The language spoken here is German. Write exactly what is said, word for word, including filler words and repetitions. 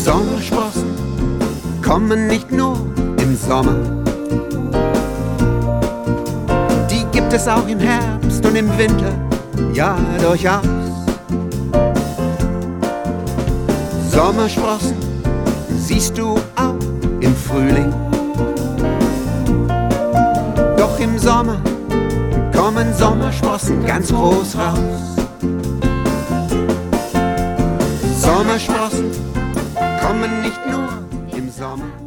Sommersprossen kommen nicht nur im Sommer, die gibt es auch im Herbst und im Winter, ja durchaus. Sommersprossen siehst du auch im Frühling, doch im Sommer kommen Sommersprossen ganz groß raus. Sommersprossen kommen nicht nur im Sommer.